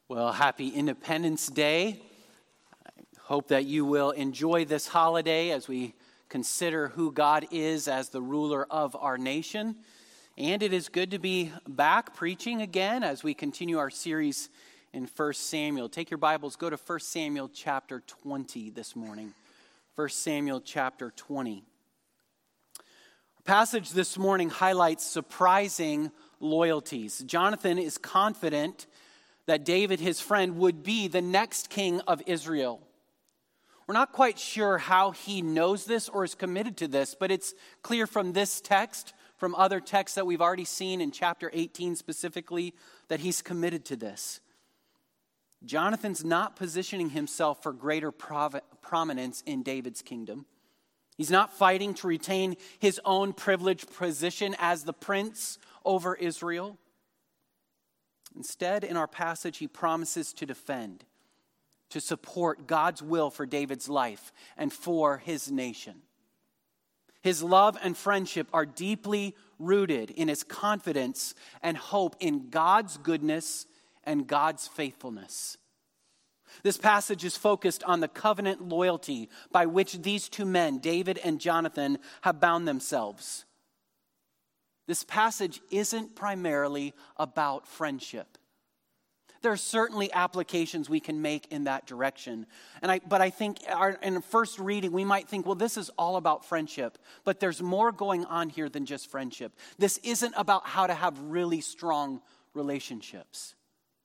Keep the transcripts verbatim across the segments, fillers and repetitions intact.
Well, happy Independence Day. I hope that you will enjoy this holiday as we consider who God is as the ruler of our nation. And it is good to be back preaching again as we continue our series in First Samuel. Take your Bibles, go to First Samuel chapter twenty this morning. First Samuel chapter twenty. Our passage this morning highlights surprising loyalties. Jonathan is confident that David, his friend, would be the next king of Israel. We're not quite sure how he knows this or is committed to this, but it's clear from this text, from other texts that we've already seen in chapter eighteen specifically, that he's committed to this. Jonathan's not positioning himself for greater prov- prominence in David's kingdom. He's not fighting to retain his own privileged position as the prince over Israel. Instead, in our passage, he promises to defend, to support God's will for David's life and for his nation. His love and friendship are deeply rooted in his confidence and hope in God's goodness and God's faithfulness. This passage is focused on the covenant loyalty by which these two men, David and Jonathan, have bound themselves. This passage isn't primarily about friendship. There are certainly applications we can make in that direction. And I, but I think our, in the first reading, we might think, well, this is all about friendship. But there's more going on here than just friendship. This isn't about how to have really strong relationships.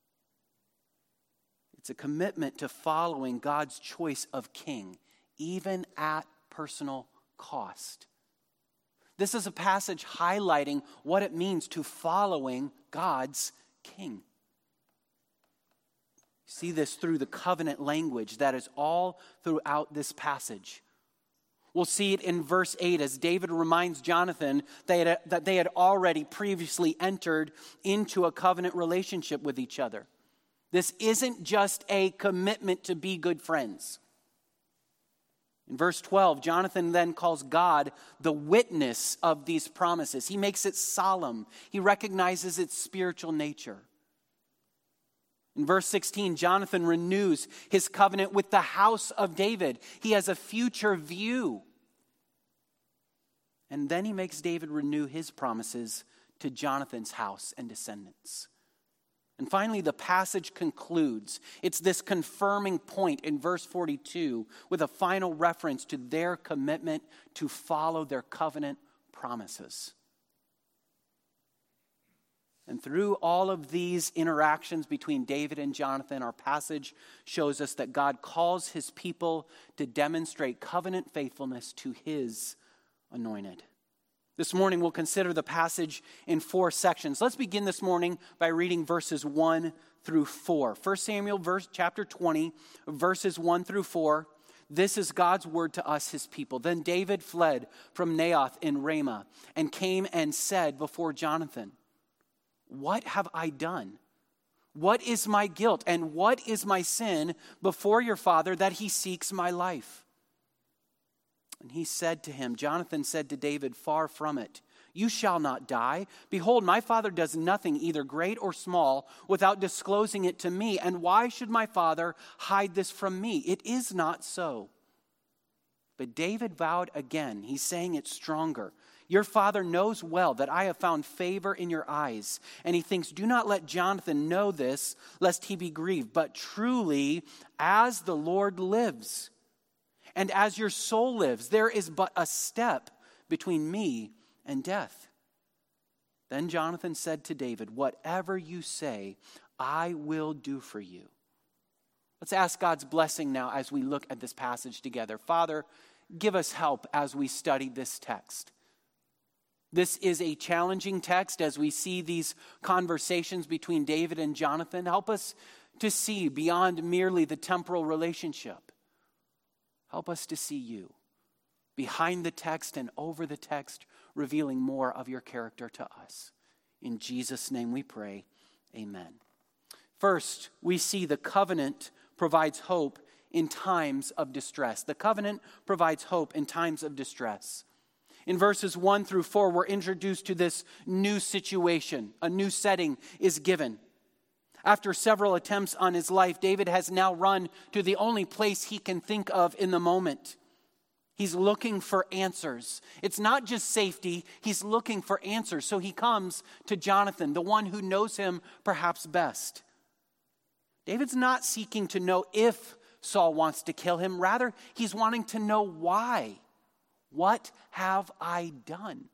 It's a commitment to following God's choice of king, even at personal cost. This is a passage highlighting what it means to following God's king. See this through the covenant language that is all throughout this passage. We'll see it in verse eight as David reminds Jonathan that they had already previously entered into a covenant relationship with each other. This isn't just a commitment to be good friends. In verse twelve, Jonathan then calls God the witness of these promises. He makes it solemn. He recognizes its spiritual nature. In verse sixteen, Jonathan renews his covenant with the house of David. He has a future view. And then he makes David renew his promises to Jonathan's house and descendants. And finally, the passage concludes. It's this confirming point in verse forty-two with a final reference to their commitment to follow their covenant promises. And through all of these interactions between David and Jonathan, our passage shows us that God calls his people to demonstrate covenant faithfulness to his anointed. This morning we'll consider the passage in four sections. Let's begin this morning by reading verses one through four. First Samuel verse, chapter twenty, verses one through four. This is God's word to us, his people. Then David fled from Naioth in Ramah and came and said before Jonathan, "What have I done? What is my guilt and what is my sin before your father that he seeks my life?" And he said to him, Jonathan said to David, "Far from it. You shall not die. Behold, my father does nothing, either great or small, without disclosing it to me. And why should my father hide this from me? It is not so." But David vowed again. He's saying it stronger. "Your father knows well that I have found favor in your eyes." And he thinks, "Do not let Jonathan know this, lest he be grieved. But truly, as the Lord lives, and as your soul lives, there is but a step between me and death." Then Jonathan said to David, "Whatever you say, I will do for you." Let's ask God's blessing now as we look at this passage together. Father, give us help as we study this text. This is a challenging text as we see these conversations between David and Jonathan. Help us to see beyond merely the temporal relationship. Help us to see you behind the text and over the text, revealing more of your character to us. In Jesus' name we pray, amen. First, we see the covenant provides hope in times of distress. The covenant provides hope in times of distress. In verses one through four, we're introduced to this new situation. A new setting is given. After several attempts on his life, David has now run to the only place he can think of in the moment. He's looking for answers. It's not just safety, he's looking for answers. So he comes to Jonathan, the one who knows him perhaps best. David's not seeking to know if Saul wants to kill him. Rather, he's wanting to know why. What have I done?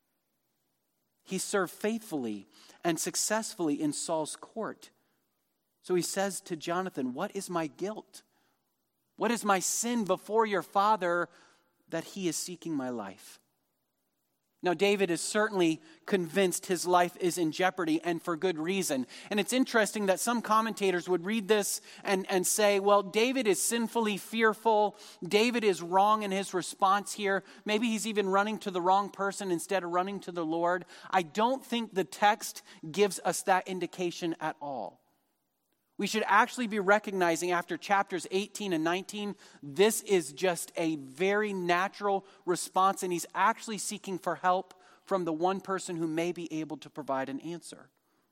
He served faithfully and successfully in Saul's court. So he says to Jonathan, what is my guilt? What is my sin before your father that he is seeking my life? Now, David is certainly convinced his life is in jeopardy, and for good reason. And it's interesting that some commentators would read this and, and say, well, David is sinfully fearful. David is wrong in his response here. Maybe he's even running to the wrong person instead of running to the Lord. I don't think the text gives us that indication at all. We should actually be recognizing after chapters eighteen and nineteen, this is just a very natural response, and he's actually seeking for help from the one person who may be able to provide an answer.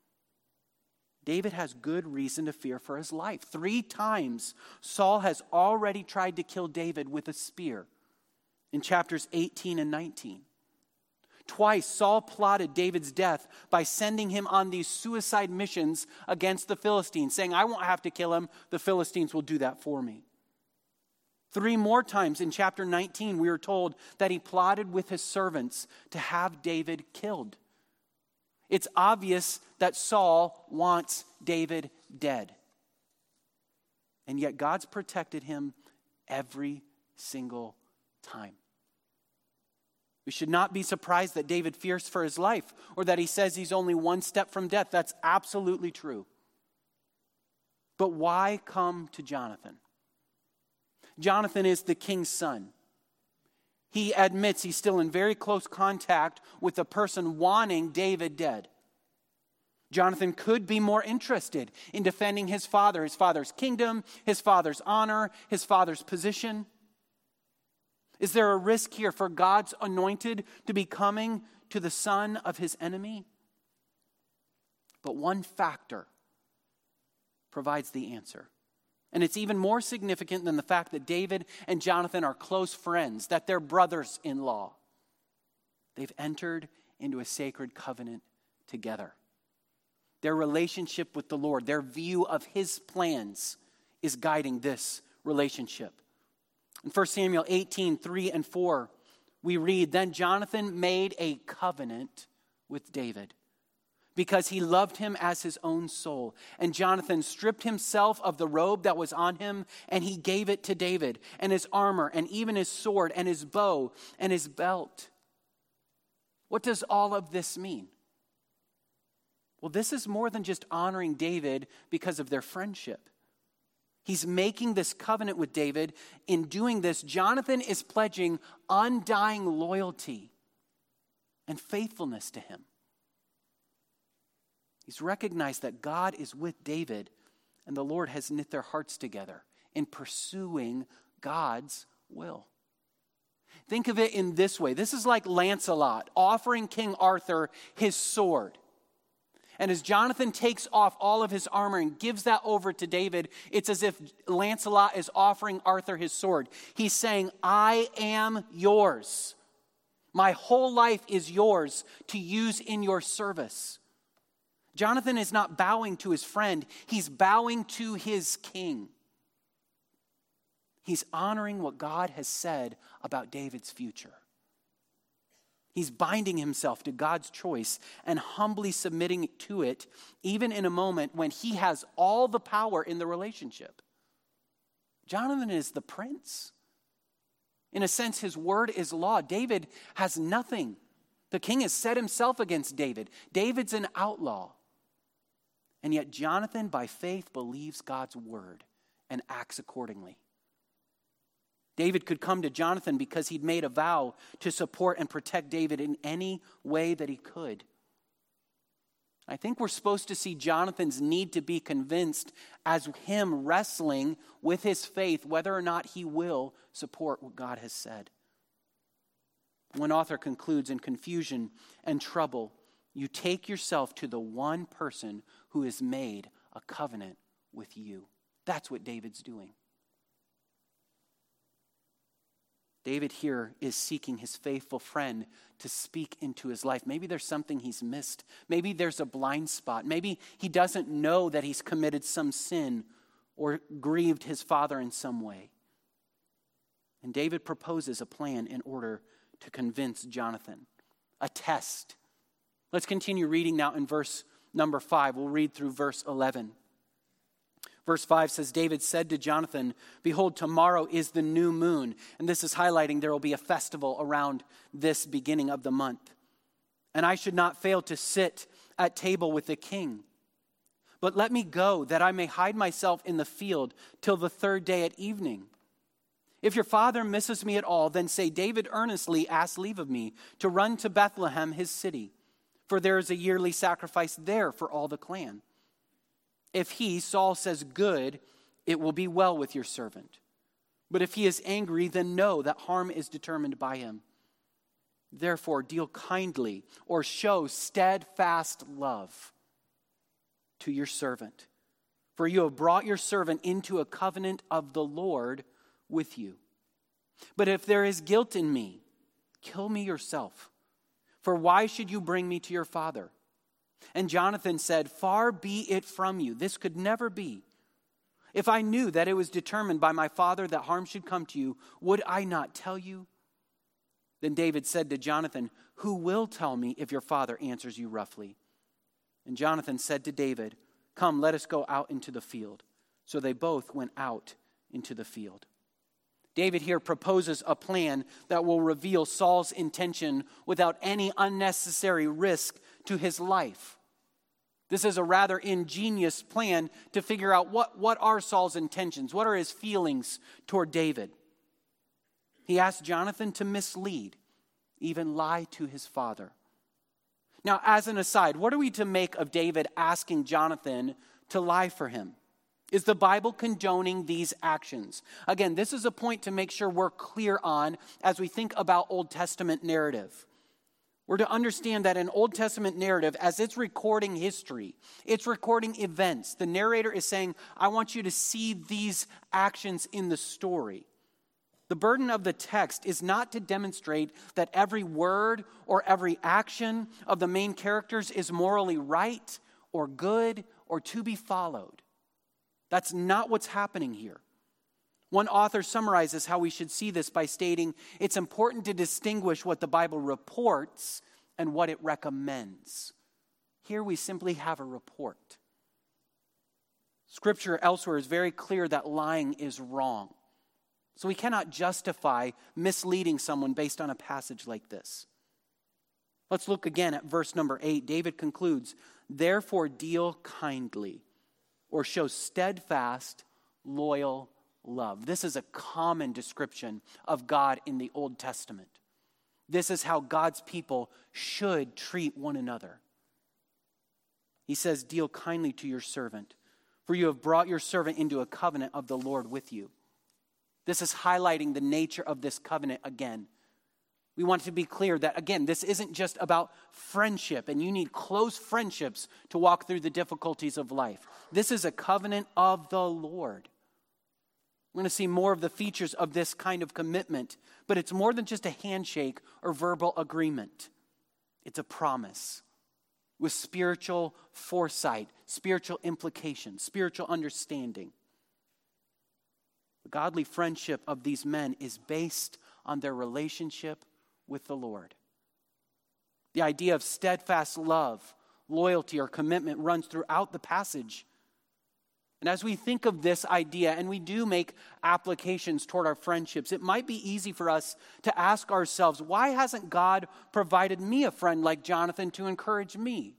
David has good reason to fear for his life. Three times, Saul has already tried to kill David with a spear in chapters eighteen and nineteen. Twice, Saul plotted David's death by sending him on these suicide missions against the Philistines, saying, I won't have to kill him, the Philistines will do that for me. Three more times in chapter nineteen, we are told that he plotted with his servants to have David killed. It's obvious that Saul wants David dead. And yet God's protected him every single time. We should not be surprised that David fears for his life or that he says he's only one step from death. That's absolutely true. But why come to Jonathan? Jonathan is the king's son. He admits he's still in very close contact with the person wanting David dead. Jonathan could be more interested in defending his father, his father's kingdom, his father's honor, his father's position. Is there a risk here for God's anointed to be coming to the son of his enemy? But one factor provides the answer. And it's even more significant than the fact that David and Jonathan are close friends, that they're brothers-in-law. They've entered into a sacred covenant together. Their relationship with the Lord, their view of his plans is guiding this relationship. In First Samuel eighteen, three and four, we read, Then Jonathan made a covenant with David because he loved him as his own soul. And Jonathan stripped himself of the robe that was on him, and he gave it to David, and his armor, and even his sword, and his bow, and his belt. What does all of this mean? Well, this is more than just honoring David because of their friendship. He's making this covenant with David. In doing this, Jonathan is pledging undying loyalty and faithfulness to him. He's recognized that God is with David, and the Lord has knit their hearts together in pursuing God's will. Think of it in this way. This is like Lancelot offering King Arthur his sword. And as Jonathan takes off all of his armor and gives that over to David, it's as if Lancelot is offering Arthur his sword. He's saying, I am yours. My whole life is yours to use in your service. Jonathan is not bowing to his friend. He's bowing to his king. He's honoring what God has said about David's future. He's binding himself to God's choice and humbly submitting to it, even in a moment when he has all the power in the relationship. Jonathan is the prince. In a sense, his word is law. David has nothing. The king has set himself against David. David's an outlaw. And yet Jonathan, by faith, believes God's word and acts accordingly. David could come to Jonathan because he'd made a vow to support and protect David in any way that he could. I think we're supposed to see Jonathan's need to be convinced as him wrestling with his faith whether or not he will support what God has said. One author concludes, in confusion and trouble, you take yourself to the one person who has made a covenant with you. That's what David's doing. David here is seeking his faithful friend to speak into his life. Maybe there's something he's missed. Maybe there's a blind spot. Maybe he doesn't know that he's committed some sin or grieved his father in some way. And David proposes a plan in order to convince Jonathan. A test. Let's continue reading now in verse number five. We'll read through verse eleven. Verse five says, David said to Jonathan, behold, tomorrow is the new moon. And this is highlighting there will be a festival around this beginning of the month. And I should not fail to sit at table with the king. But let me go, that I may hide myself in the field till the third day at evening. If your father misses me at all, then say, David earnestly asked leave of me to run to Bethlehem, his city. For there is a yearly sacrifice there for all the clan. If he, Saul, says good, it will be well with your servant. But if he is angry, then know that harm is determined by him. Therefore, deal kindly or show steadfast love to your servant. For you have brought your servant into a covenant of the Lord with you. But if there is guilt in me, kill me yourself. For why should you bring me to your father? And Jonathan said, far be it from you. This could never be. If I knew that it was determined by my father that harm should come to you, would I not tell you? Then David said to Jonathan, who will tell me if your father answers you roughly? And Jonathan said to David, come, let us go out into the field. So they both went out into the field. David here proposes a plan that will reveal Saul's intention without any unnecessary risk to his life. This is a rather ingenious plan to figure out what, what are Saul's intentions, what are his feelings toward David. He asked Jonathan to mislead, even lie to his father. Now, as an aside, what are we to make of David asking Jonathan to lie for him? Is the Bible condoning these actions? Again, this is a point to make sure we're clear on as we think about Old Testament narrative. We're to understand that an Old Testament narrative, as it's recording history, it's recording events. The narrator is saying, I want you to see these actions in the story. The burden of the text is not to demonstrate that every word or every action of the main characters is morally right or good or to be followed. That's not what's happening here. One author summarizes how we should see this by stating, it's important to distinguish what the Bible reports and what it recommends. Here we simply have a report. Scripture elsewhere is very clear that lying is wrong. So we cannot justify misleading someone based on a passage like this. Let's look again at verse number eight. David concludes, therefore deal kindly or show steadfast, loyal love. This is a common description of God in the Old Testament. This is how God's people should treat one another. He says, deal kindly to your servant, for you have brought your servant into a covenant of the Lord with you. This is highlighting the nature of this covenant again. We want to be clear that, again, this isn't just about friendship, and you need close friendships to walk through the difficulties of life. This is a covenant of the Lord. We're going to see more of the features of this kind of commitment, but it's more than just a handshake or verbal agreement. It's a promise with spiritual foresight, spiritual implications, spiritual understanding. The godly friendship of these men is based on their relationship with the Lord. The idea of steadfast love, loyalty, or commitment runs throughout the passage. And as we think of this idea, and we do make applications toward our friendships, it might be easy for us to ask ourselves, why hasn't God provided me a friend like Jonathan to encourage me?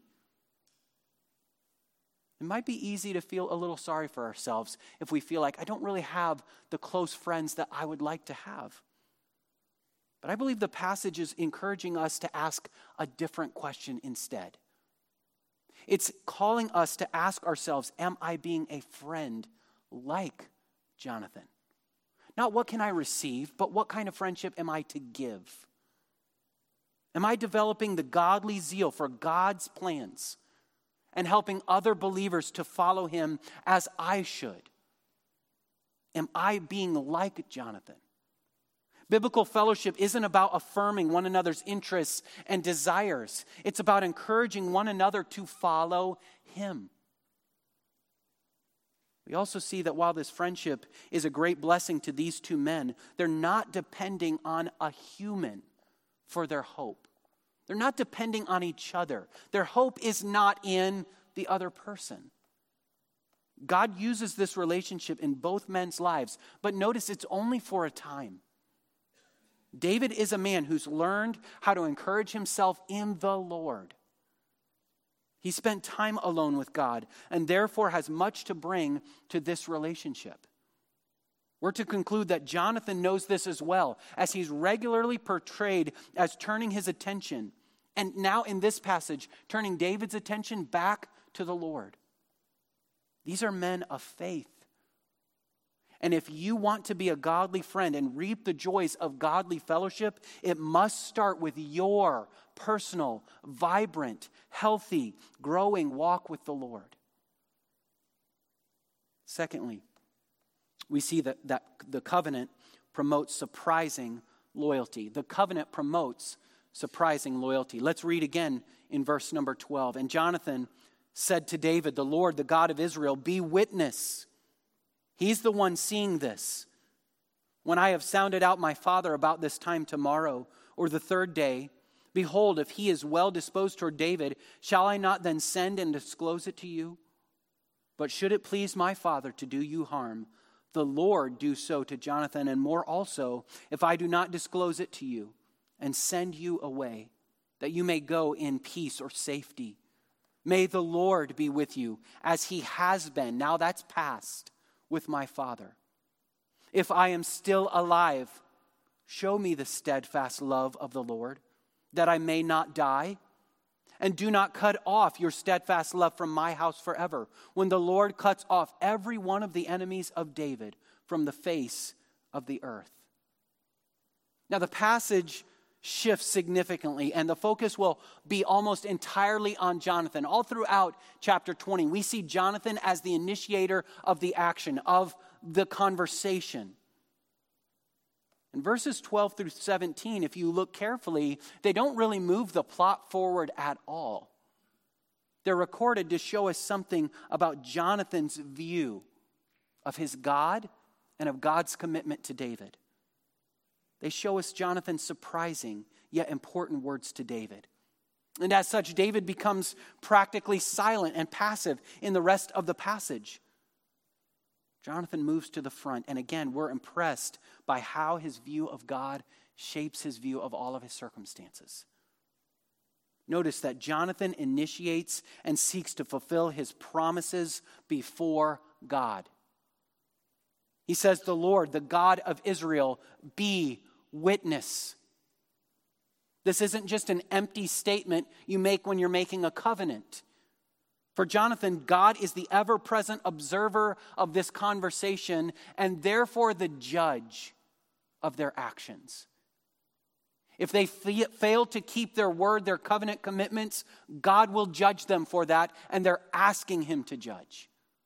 It might be easy to feel a little sorry for ourselves if we feel like I don't really have the close friends that I would like to have. But I believe the passage is encouraging us to ask a different question instead. It's calling us to ask ourselves, am I being a friend like Jonathan? Not what can I receive, but what kind of friendship am I to give? Am I developing the godly zeal for God's plans? and helping other believers to follow him as I should? Am I being like Jonathan? Biblical fellowship isn't about affirming one another's interests and desires. It's about encouraging one another to follow him. We also see that while this friendship is a great blessing to these two men, they're not depending on a human for their hope. They're not depending on each other. Their hope is not in the other person. God uses this relationship in both men's lives, but notice it's only for a time. David is a man who's learned how to encourage himself in the Lord. He spent time alone with God and therefore has much to bring to this relationship. We're to conclude that Jonathan knows this as well, as he's regularly portrayed as turning his attention, and now in this passage, turning David's attention back to the Lord. These are men of faith. And if you want to be a godly friend and reap the joys of godly fellowship, it must start with your personal, vibrant, healthy, growing walk with the Lord. Secondly, we see that, that the covenant promotes surprising loyalty. The covenant promotes surprising loyalty. Let's read again in verse number twelve. And Jonathan said to David, "The Lord, the God of Israel, be witness." He's the one seeing this. "When I have sounded out my father about this time tomorrow or the third day, behold, if he is well disposed toward David, shall I not then send and disclose it to you? But should it please my father to do you harm, the Lord do so to Jonathan, and more also, if I do not disclose it to you and send you away, that you may go in peace or safety. May the Lord be with you, as he has been," now that's past, "with my father. If I am still alive, show me the steadfast love of the Lord, that I may not die. And do not cut off your steadfast love from my house forever, when the Lord cuts off every one of the enemies of David from the face of the earth." Now the passage shifts significantly, and the focus will be almost entirely on Jonathan. All throughout chapter twenty, we see Jonathan as the initiator of the action, of the conversation. In verses twelve through seventeen, if you look carefully, they don't really move the plot forward at all. They're recorded to show us something about Jonathan's view of his God and of God's commitment to David. They show us Jonathan's surprising yet important words to David. And as such, David becomes practically silent and passive in the rest of the passage. Jonathan moves to the front, and again, we're impressed by how his view of God shapes his view of all of his circumstances. Notice that Jonathan initiates and seeks to fulfill his promises before God. He says, "The Lord, the God of Israel, be witness." This isn't just an empty statement you make when you're making a covenant. For Jonathan, God is the ever-present observer of this conversation and therefore the judge of their actions. If they f- fail to keep their word, their covenant commitments, God will judge them for that, and they're asking him to judge.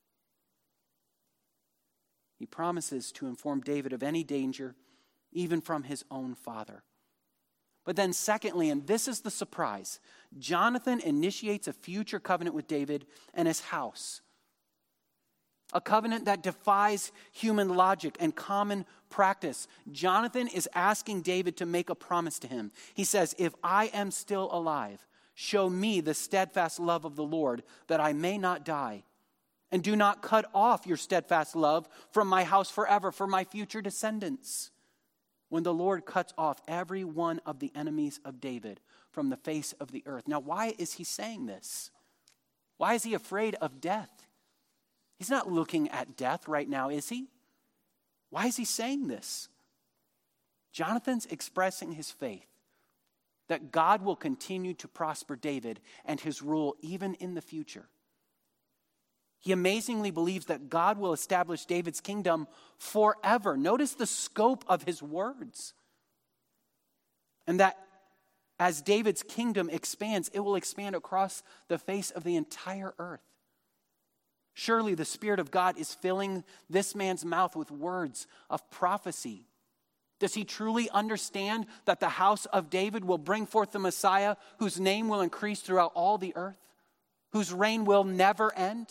He promises to inform David of any danger, even from his own father. But then secondly, and this is the surprise, Jonathan initiates a future covenant with David and his house. A covenant that defies human logic and common practice. Jonathan is asking David to make a promise to him. He says, "If I am still alive, show me the steadfast love of the Lord, that I may not die. And do not cut off your steadfast love from my house forever, for my future descendants. When the Lord cuts off every one of the enemies of David from the face of the earth." Now, why is he saying this? Why is he afraid of death? He's not looking at death right now, is he? Why is he saying this? Jonathan's expressing his faith that God will continue to prosper David and his rule even in the future. He amazingly believes that God will establish David's kingdom forever. Notice the scope of his words. And that As David's kingdom expands, it will expand across the face of the entire earth. Surely the Spirit of God is filling this man's mouth with words of prophecy. Does he truly understand that the house of David will bring forth the Messiah whose name will increase throughout all the earth, whose reign will never end?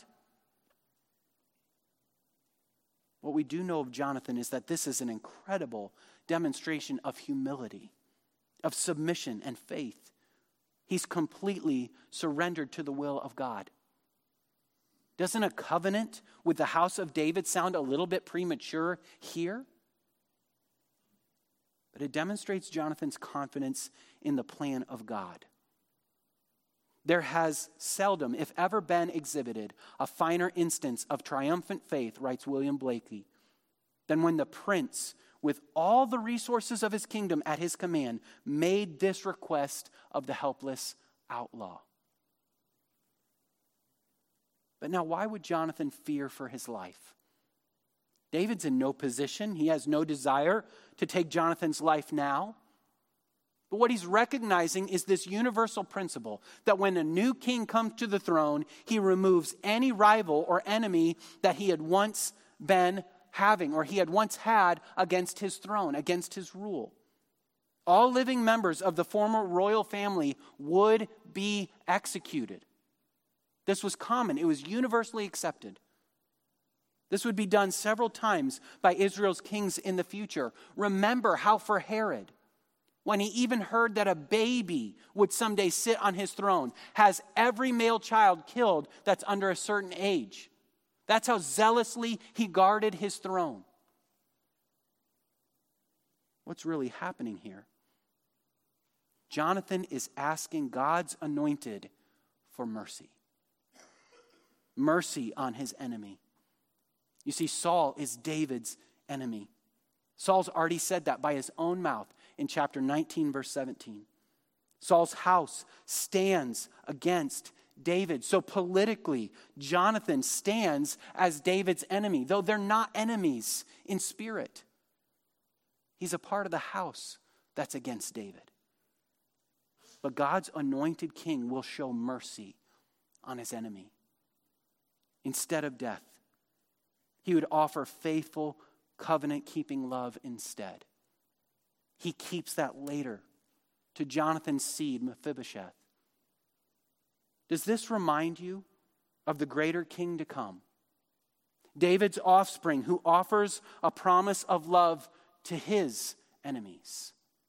What we do know of Jonathan is that this is an incredible demonstration of humility, of submission and faith. He's completely surrendered to the will of God. Doesn't a covenant with the house of David sound a little bit premature here? But it demonstrates Jonathan's confidence in the plan of God. There has seldom, if ever, been exhibited a finer instance of triumphant faith, writes William Blakey, than when the prince, with all the resources of his kingdom at his command, made this request of the helpless outlaw. But now, why would Jonathan fear for his life? David's in no position. He has no desire to take Jonathan's life now. But what he's recognizing is this universal principle that when a new king comes to the throne, he removes any rival or enemy that he had once been having or he had once had against his throne, against his rule. All living members of the former royal family would be executed. This was common. It was universally accepted. This would be done several times by Israel's kings in the future. Remember how for Herod, when he even heard that a baby would someday sit on his throne, has every male child killed that's under a certain age. That's how zealously he guarded his throne. What's really happening here? Jonathan is asking God's anointed for mercy. Mercy on his enemy. You see, Saul is David's enemy. Saul's already said that by his own mouth in chapter nineteen, verse seventeen. Saul's house stands against David. So politically, Jonathan stands as David's enemy, though they're not enemies in spirit. He's a part of the house that's against David. But God's anointed king will show mercy on his enemy. Instead of death, he would offer faithful, covenant-keeping love instead. He keeps that later to Jonathan's seed, Mephibosheth. Does this remind you of the greater king to come? David's offspring who offers a promise of love to his enemies.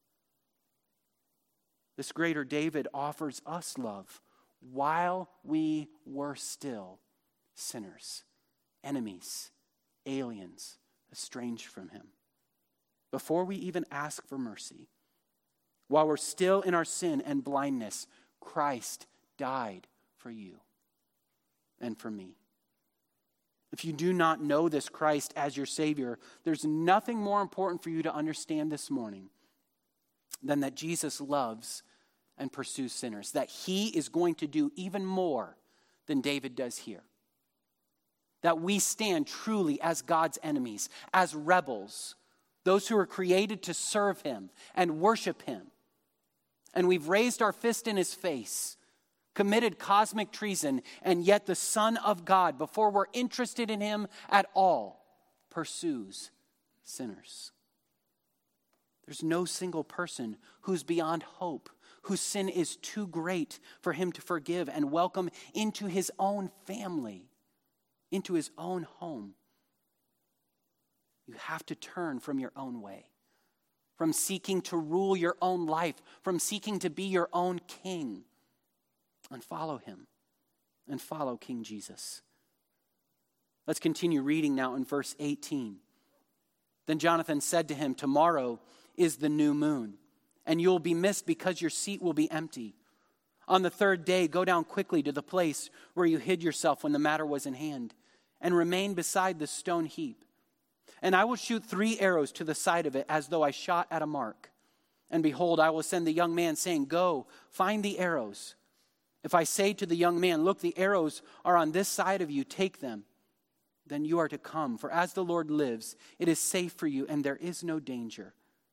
This greater David offers us love while we were still sinners, enemies, aliens, estranged from him. Before we even ask for mercy, while we're still in our sin and blindness, Christ died for you and for me. If you do not know this Christ as your Savior, there's nothing more important for you to understand this morning than that Jesus loves and pursues sinners, that he is going to do even more than David does here. That we stand truly as God's enemies, as rebels, those who are created to serve him and worship him. And we've raised our fist in his face, committed cosmic treason, and yet the Son of God, before we're interested in him at all, pursues sinners. There's no single person who's beyond hope, whose sin is too great for him to forgive and welcome into his own family, into his own home. You have to turn from your own way, from seeking to rule your own life, from seeking to be your own king, and follow him, and follow King Jesus. Let's continue reading now in verse eighteen. Then Jonathan said to him, "Tomorrow is the new moon, and you will be missed because your seat will be empty. On the third day, go down quickly to the place where you hid yourself when the matter was in hand, and remain beside the stone heap. And I will shoot three arrows to the side of it as though I shot at a mark. And behold, I will send the young man saying, 'Go, find the arrows.' If I say to the young man, 'Look, the arrows are on this side of you, take them,' then you are to come. For as the Lord lives, it is safe for you and there is no danger.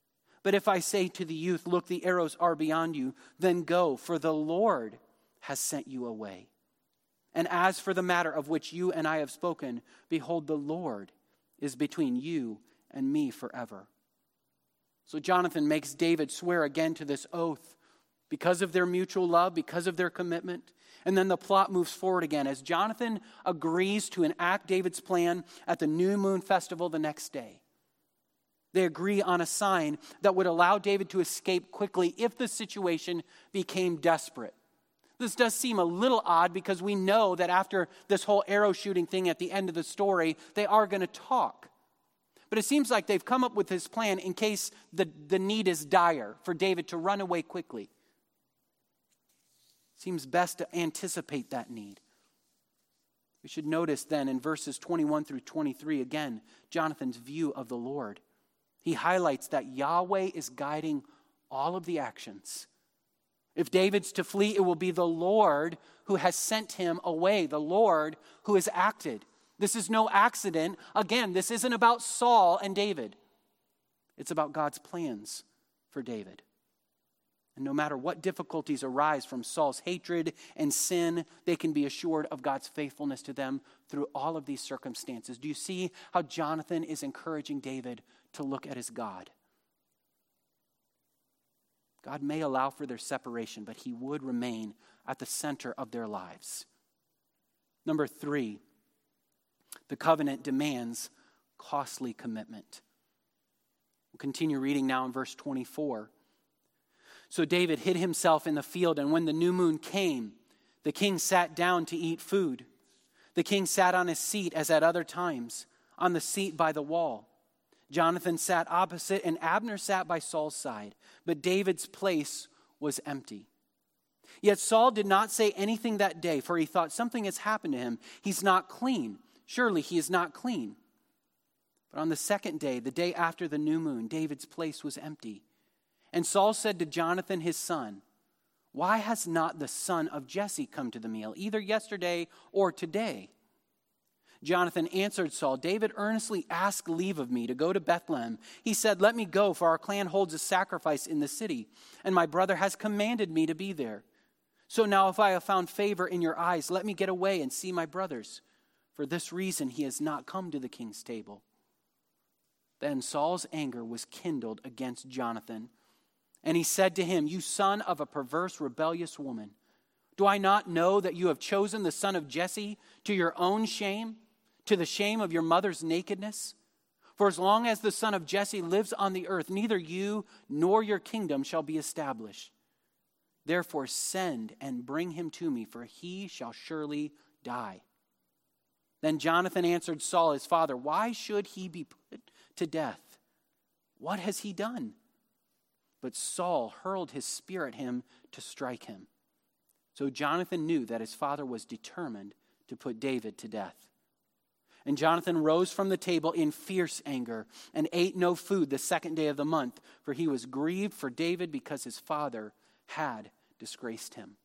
But if I say to the youth, look, the arrows are beyond you, then go, for the Lord has sent you away. And as for the matter of which you and I have spoken, behold, the Lord is between you and me forever." So Jonathan makes David swear again to this oath because of their mutual love, because of their commitment. And then the plot moves forward again as Jonathan agrees to enact David's plan at the new moon festival the next day. They agree on a sign that would allow David to escape quickly if the situation became desperate. This does seem a little odd because we know that after this whole arrow shooting thing at the end of the story, they are going to talk. But it seems like they've come up with this plan in case the, the need is dire for David to run away quickly. Seems best to anticipate that need. We should notice then in verses twenty-one through twenty-three, again, Jonathan's view of the Lord. He highlights that Yahweh is guiding all of the actions. If David's to flee, it will be the Lord who has sent him away, the Lord who has acted. This is no accident. Again, this isn't about Saul and David. It's about God's plans for David. And no matter what difficulties arise from Saul's hatred and sin, they can be assured of God's faithfulness to them through all of these circumstances. Do you see how Jonathan is encouraging David to look at his God? God may allow for their separation, but he would remain at the center of their lives. Number three, the covenant demands costly commitment. We'll continue reading now in verse twenty-four. So David hid himself in the field, and when the new moon came, the king sat down to eat food. The king sat on his seat as at other times, on the seat by the wall. Jonathan sat opposite, and Abner sat by Saul's side. But David's place was empty. Yet Saul did not say anything that day, for he thought something has happened to him. He's not clean. Surely he is not clean. But on the second day, the day after the new moon, David's place was empty. And Saul said to Jonathan his son, "Why has not the son of Jesse come to the meal, either yesterday or today?" Jonathan answered Saul, "David earnestly asked leave of me to go to Bethlehem. He said, 'Let me go, for our clan holds a sacrifice in the city, and my brother has commanded me to be there. So now if I have found favor in your eyes, let me get away and see my brothers. For this reason he has not come to the king's table.' Then Saul's anger was kindled against Jonathan. And he said to him, 'You son of a perverse, rebellious woman, do I not know that you have chosen the son of Jesse to your own shame, to the shame of your mother's nakedness? For as long as the son of Jesse lives on the earth, neither you nor your kingdom shall be established. Therefore send and bring him to me, for he shall surely die.' Then Jonathan answered Saul his father, 'Why should he be put to death? What has he done?' But Saul hurled his spear at him to strike him. So Jonathan knew that his father was determined to put David to death. And Jonathan rose from the table in fierce anger and ate no food the second day of the month, for he was grieved for David because his father had disgraced him."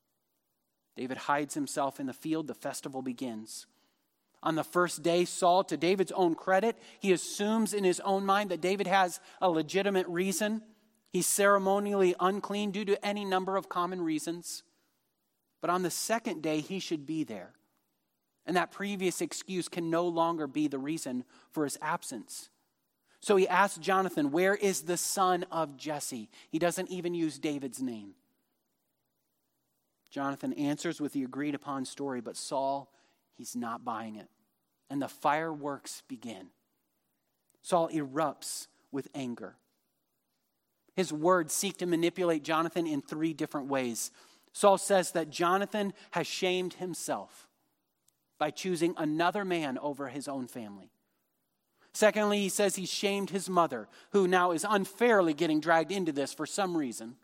David hides himself in the field. The festival begins. On the first day, Saul, to David's own credit, he assumes in his own mind that David has a legitimate reason. He's ceremonially unclean due to any number of common reasons. But on the second day, he should be there. And that previous excuse can no longer be the reason for his absence. So he asks Jonathan, "Where is the son of Jesse?" He doesn't even use David's name. Jonathan answers with the agreed upon story, but Saul, he's not buying it. And the fireworks begin. Saul erupts with anger. His words seek to manipulate Jonathan in three different ways. Saul says that Jonathan has shamed himself by choosing another man over his own family. Secondly, he says he shamed his mother, who now is unfairly getting dragged into this for some reason.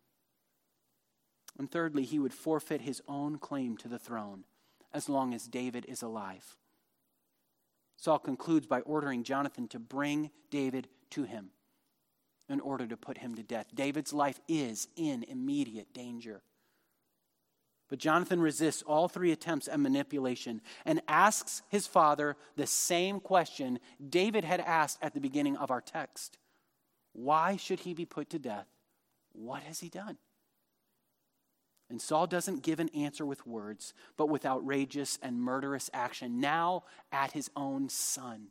And thirdly, he would forfeit his own claim to the throne as long as David is alive. Saul concludes by ordering Jonathan to bring David to him in order to put him to death. David's life is in immediate danger. But Jonathan resists all three attempts at manipulation and asks his father the same question David had asked at the beginning of our text. Why should he be put to death? What has he done? And Saul doesn't give an answer with words, but with outrageous and murderous action, now at his own son.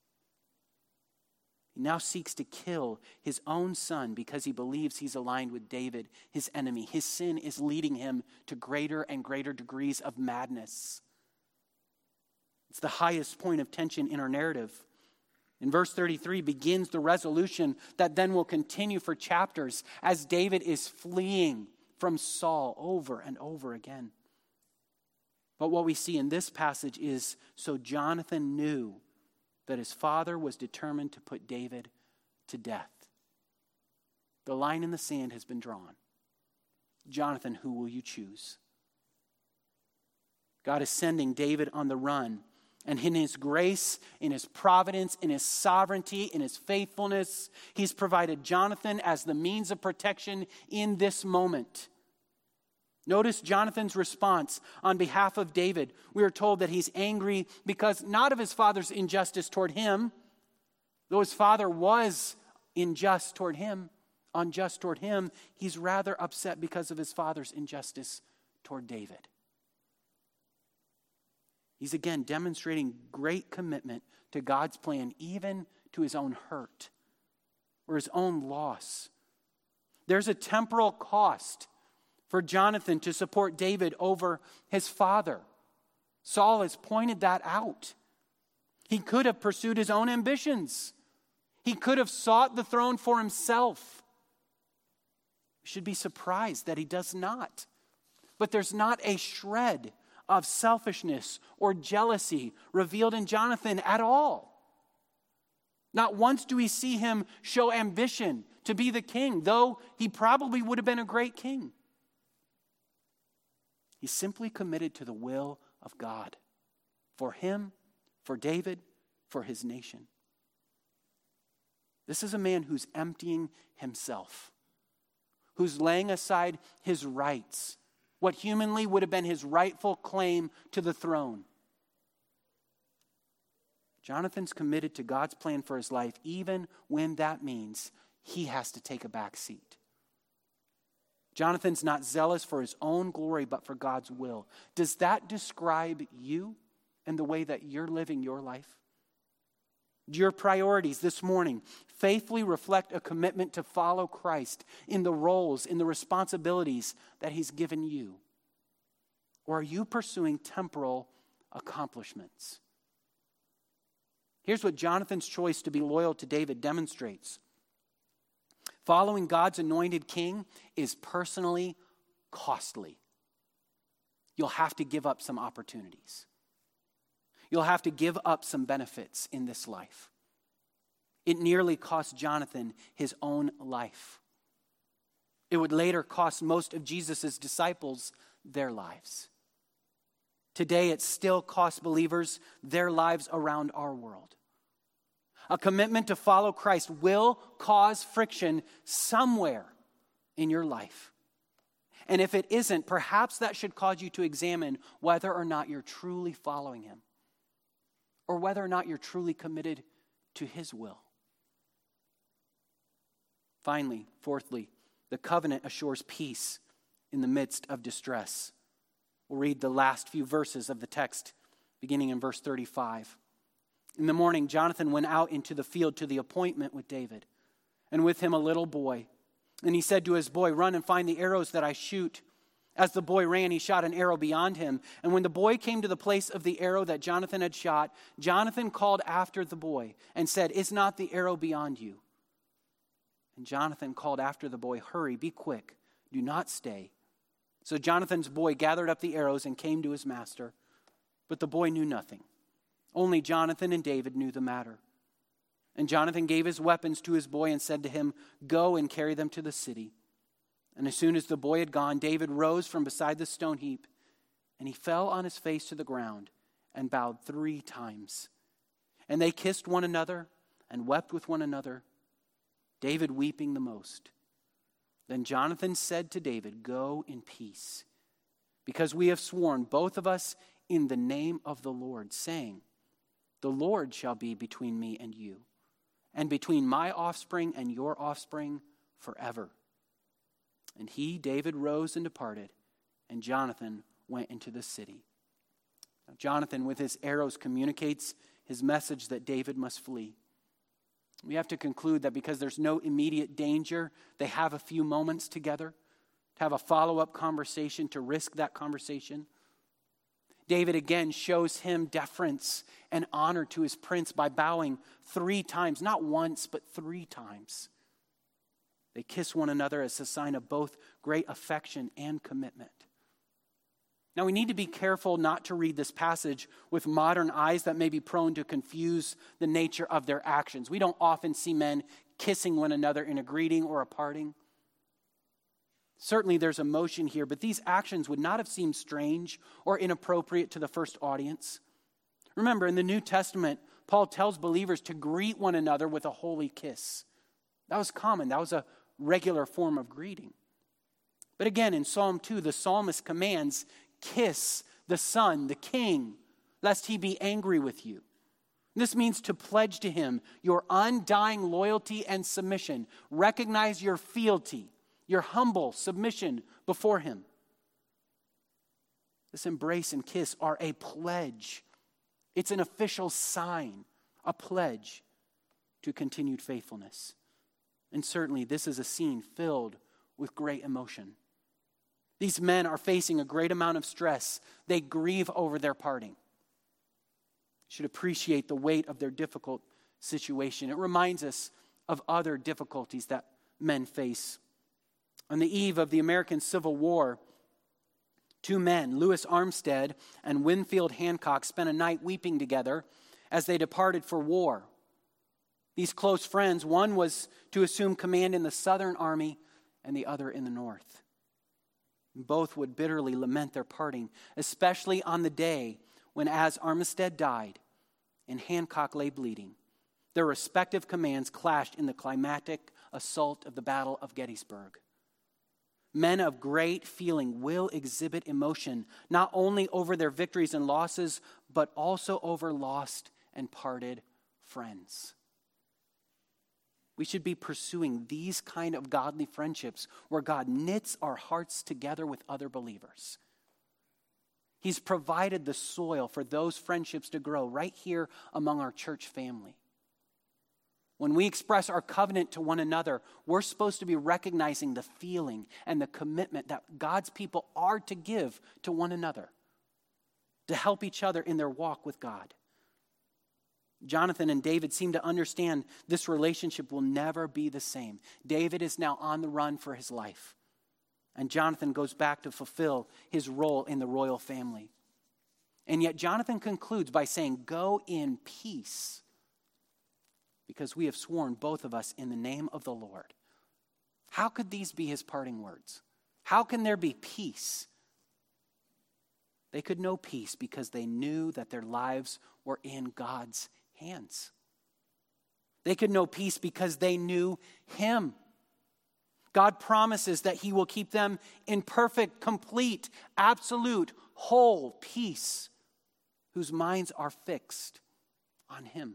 He now seeks to kill his own son because he believes he's aligned with David, his enemy. His sin is leading him to greater and greater degrees of madness. It's the highest point of tension in our narrative. In verse thirty-three begins the resolution that then will continue for chapters as David is fleeing from Saul over and over again. But what we see in this passage is, so Jonathan knew that his father was determined to put David to death. The line in the sand has been drawn. Jonathan, who will you choose? God is sending David on the run. And in his grace, in his providence, in his sovereignty, in his faithfulness, he's provided Jonathan as the means of protection in this moment. Notice Jonathan's response on behalf of David. We are told that he's angry because not of his father's injustice toward him, though his father was unjust toward him, unjust toward him, he's rather upset because of his father's injustice toward David. He's again demonstrating great commitment to God's plan, even to his own hurt or his own loss. There's a temporal cost for Jonathan to support David over his father. Saul has pointed that out. He could have pursued his own ambitions. He could have sought the throne for himself. We should be surprised that he does not. But there's not a shred of selfishness or jealousy revealed in Jonathan at all. Not once do we see him show ambition to be the king, though he probably would have been a great king. He's simply committed to the will of God for him, for David, for his nation. This is a man who's emptying himself, who's laying aside his rights, what humanly would have been his rightful claim to the throne. Jonathan's committed to God's plan for his life, even when that means he has to take a back seat. Jonathan's not zealous for his own glory, but for God's will. Does that describe you and the way that you're living your life? Do your priorities this morning faithfully reflect a commitment to follow Christ in the roles, in the responsibilities that he's given you? Or are you pursuing temporal accomplishments? Here's what Jonathan's choice to be loyal to David demonstrates. Following God's anointed king is personally costly. You'll have to give up some opportunities. You'll have to give up some benefits in this life. It nearly cost Jonathan his own life. It would later cost most of Jesus' disciples their lives. Today, it still costs believers their lives around our world. A commitment to follow Christ will cause friction somewhere in your life. And if it isn't, perhaps that should cause you to examine whether or not you're truly following him, or whether or not you're truly committed to his will. Finally, fourthly, the covenant assures peace in the midst of distress. We'll read the last few verses of the text, beginning in verse thirty-five. In the morning, Jonathan went out into the field to the appointment with David, and with him a little boy. And he said to his boy, "Run and find the arrows that I shoot." As the boy ran, he shot an arrow beyond him. And when the boy came to the place of the arrow that Jonathan had shot, Jonathan called after the boy and said, "Is not the arrow beyond you?" And Jonathan called after the boy, "Hurry, be quick, do not stay." So Jonathan's boy gathered up the arrows and came to his master. But the boy knew nothing. Only Jonathan and David knew the matter. And Jonathan gave his weapons to his boy and said to him, "Go and carry them to the city." And as soon as the boy had gone, David rose from beside the stone heap, and he fell on his face to the ground and bowed three times. And they kissed one another and wept with one another, David weeping the most. Then Jonathan said to David, "Go in peace, because we have sworn, both of us, in the name of the Lord, saying, 'The Lord shall be between me and you, and between my offspring and your offspring forever." And he, David, rose and departed, and Jonathan went into the city. Now, Jonathan, with his arrows, communicates his message that David must flee. We have to conclude that because there's no immediate danger, they have a few moments together to have a follow-up conversation, to risk that conversation. David again shows him deference and honor to his prince by bowing three times, not once, but three times. They kiss one another as a sign of both great affection and commitment. Now, we need to be careful not to read this passage with modern eyes that may be prone to confuse the nature of their actions. We don't often see men kissing one another in a greeting or a parting. Certainly there's emotion here, but these actions would not have seemed strange or inappropriate to the first audience. Remember, in the New Testament, Paul tells believers to greet one another with a holy kiss. That was common. That was a regular form of greeting. But again, in Psalm two, the psalmist commands, "Kiss the Son, the King, lest he be angry with you." This means to pledge to him your undying loyalty and submission. Recognize your fealty, your humble submission before him. This embrace and kiss are a pledge. It's an official sign, a pledge to continued faithfulness. And certainly this is a scene filled with great emotion. These men are facing a great amount of stress. They grieve over their parting. Should appreciate the weight of their difficult situation. It reminds us of other difficulties that men face. On the eve of the American Civil War, two men, Louis Armstead and Winfield Hancock, spent a night weeping together as they departed for war. These close friends, one was to assume command in the Southern Army and the other in the North. Both would bitterly lament their parting, especially on the day when, as Armistead died and Hancock lay bleeding, their respective commands clashed in the climactic assault of the Battle of Gettysburg. Men of great feeling will exhibit emotion, not only over their victories and losses, but also over lost and parted friends. We should be pursuing these kind of godly friendships where God knits our hearts together with other believers. He's provided the soil for those friendships to grow right here among our church family. When we express our covenant to one another, we're supposed to be recognizing the feeling and the commitment that God's people are to give to one another, to help each other in their walk with God. Jonathan and David seem to understand this relationship will never be the same. David is now on the run for his life, and Jonathan goes back to fulfill his role in the royal family. And yet Jonathan concludes by saying, "Go in peace, because we have sworn both of us in the name of the Lord." How could these be his parting words? How can there be peace? They could know peace because they knew that their lives were in God's hands. They could know peace because they knew him. God promises that he will keep them in perfect, complete, absolute, whole peace, whose minds are fixed on him.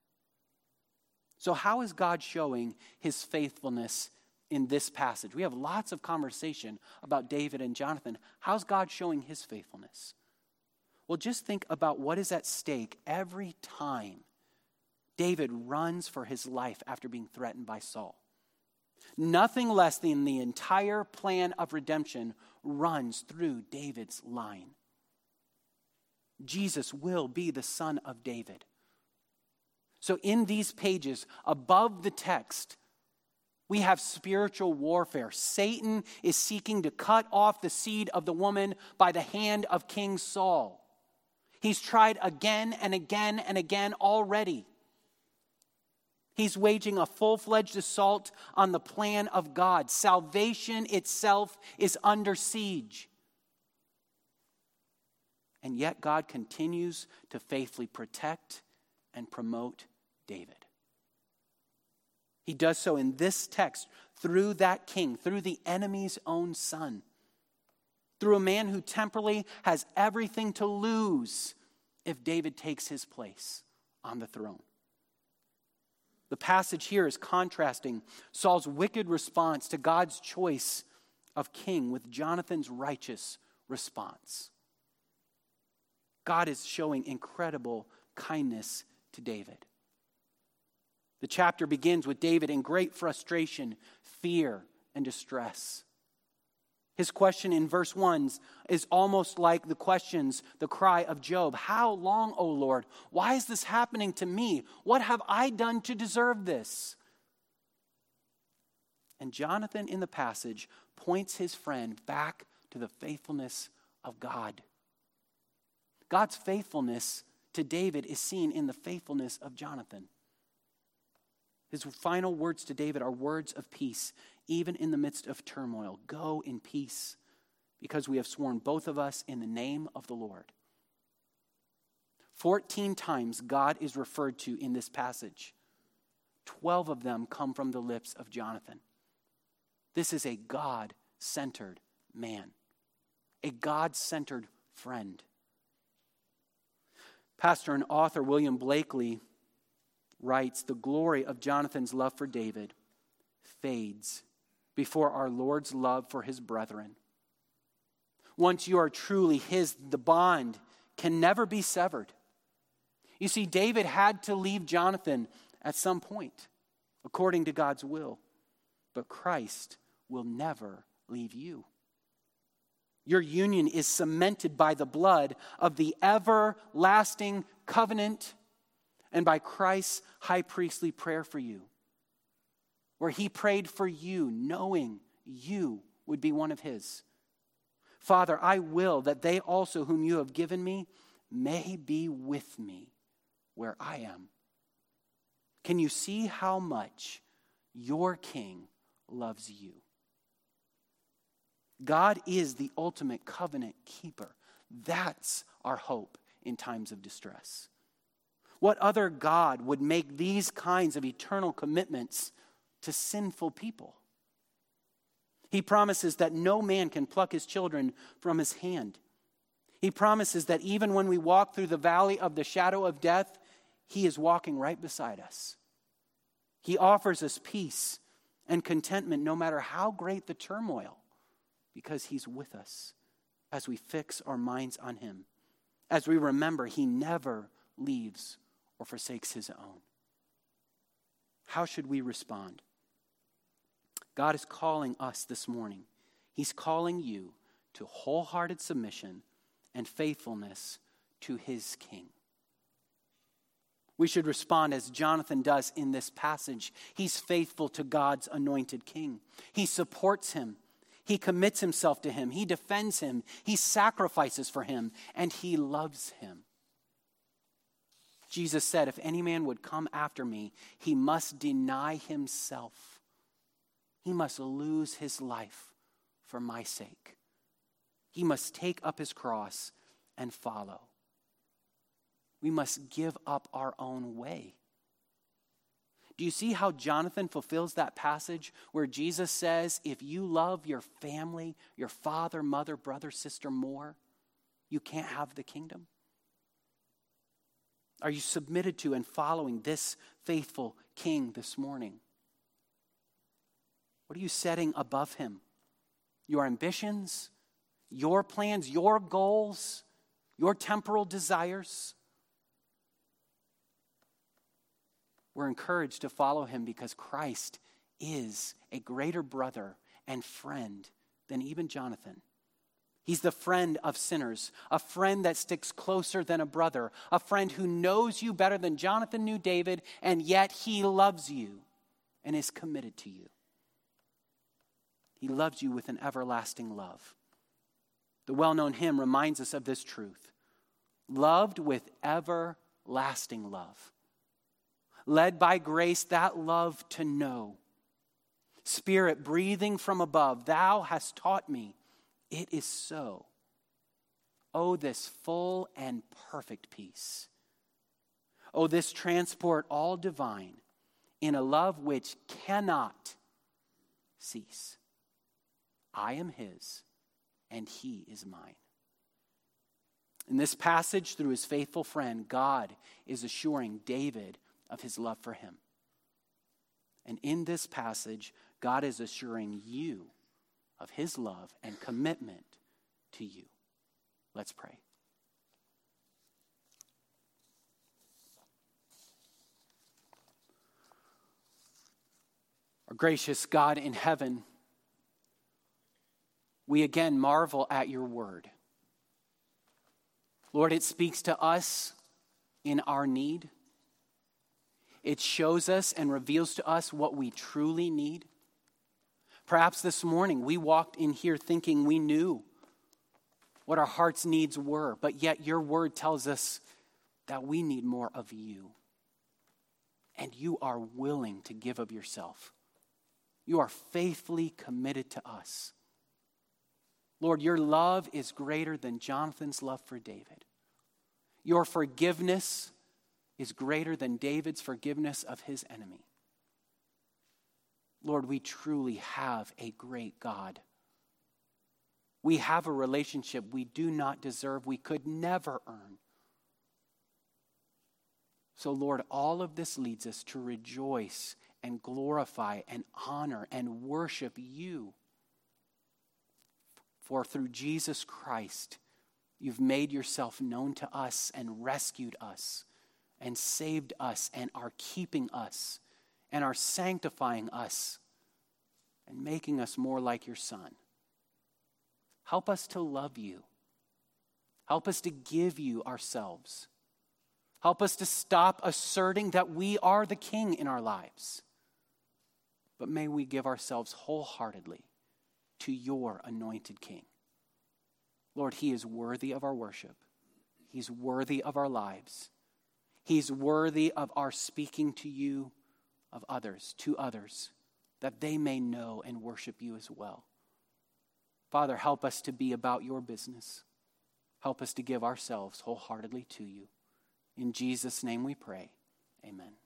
So how is God showing his faithfulness in this passage? We have lots of conversation about David and Jonathan. How's God showing his faithfulness? Well, just think about what is at stake every time David runs for his life after being threatened by Saul. Nothing less than the entire plan of redemption runs through David's line. Jesus will be the son of David. So in these pages, above the text, we have spiritual warfare. Satan is seeking to cut off the seed of the woman by the hand of King Saul. He's tried again and again and again already. He's waging a full-fledged assault on the plan of God. Salvation itself is under siege. And yet God continues to faithfully protect and promote David. He does so in this text through that king, through the enemy's own son, through a man who temporarily has everything to lose if David takes his place on the throne. The passage here is contrasting Saul's wicked response to God's choice of king with Jonathan's righteous response. God is showing incredible kindness to David. The chapter begins with David in great frustration, fear, and distress. His question in verse one is almost like the questions, the cry of Job. How long, O Lord? Why is this happening to me? What have I done to deserve this? And Jonathan in the passage points his friend back to the faithfulness of God. God's faithfulness to David is seen in the faithfulness of Jonathan. His final words to David are words of peace, even in the midst of turmoil. Go in peace, because we have sworn both of us in the name of the Lord. Fourteen times God is referred to in this passage. Twelve of them come from the lips of Jonathan. This is a God-centered man, a God-centered friend. Pastor and author William Blakely writes, the glory of Jonathan's love for David fades before our Lord's love for his brethren. Once you are truly his, the bond can never be severed. You see, David had to leave Jonathan at some point, according to God's will. But Christ will never leave you. Your union is cemented by the blood of the everlasting covenant and by Christ's high priestly prayer for you, where he prayed for you, knowing you would be one of his. Father, I will that they also whom you have given me may be with me where I am. Can you see how much your King loves you? God is the ultimate covenant keeper. That's our hope in times of distress. What other God would make these kinds of eternal commitments to sinful people? He promises that no man can pluck his children from his hand. He promises that even when we walk through the valley of the shadow of death, he is walking right beside us. He offers us peace and contentment no matter how great the turmoil, because he's with us as we fix our minds on him, as we remember he never leaves or forsakes his own. How should we respond? God is calling us this morning. He's calling you to wholehearted submission and faithfulness to his King. We should respond as Jonathan does in this passage. He's faithful to God's anointed king. He supports him. He commits himself to him. He defends him. He sacrifices for him. And he loves him. Jesus said, if any man would come after me, he must deny himself. He must lose his life for my sake. He must take up his cross and follow. We must give up our own way. Do you see how Jonathan fulfills that passage where Jesus says, if you love your family, your father, mother, brother, sister more, you can't have the kingdom? Are you submitted to and following this faithful king this morning? What are you setting above him? Your ambitions, your plans, your goals, your temporal desires? We're encouraged to follow him because Christ is a greater brother and friend than even Jonathan. He's the friend of sinners, a friend that sticks closer than a brother, a friend who knows you better than Jonathan knew David, and yet he loves you and is committed to you. He loves you with an everlasting love. The well-known hymn reminds us of this truth. Loved with everlasting love. Led by grace, that love to know. Spirit breathing from above, thou hast taught me. It is so. Oh, this full and perfect peace. Oh, this transport all divine in a love which cannot cease. I am his, and he is mine. In this passage, through his faithful friend, God is assuring David of his love for him. And in this passage, God is assuring you of his love and commitment to you. Let's pray. Our gracious God in heaven, we again marvel at your word. Lord, it speaks to us in our need. It shows us and reveals to us what we truly need. Perhaps this morning we walked in here thinking we knew what our heart's needs were, but yet your word tells us that we need more of you. And you are willing to give of yourself. You are faithfully committed to us. Lord, your love is greater than Jonathan's love for David. Your forgiveness is greater than David's forgiveness of his enemy. Lord, we truly have a great God. We have a relationship we do not deserve, we could never earn. So, Lord, all of this leads us to rejoice and glorify and honor and worship you. For through Jesus Christ, you've made yourself known to us and rescued us and saved us and are keeping us and are sanctifying us and making us more like your Son. Help us to love you. Help us to give you ourselves. Help us to stop asserting that we are the king in our lives. But may we give ourselves wholeheartedly to your anointed king. Lord, he is worthy of our worship. He's worthy of our lives. He's worthy of our speaking to you, of others, to others, that they may know and worship you as well. Father, help us to be about your business. Help us to give ourselves wholeheartedly to you. In Jesus' name we pray. Amen.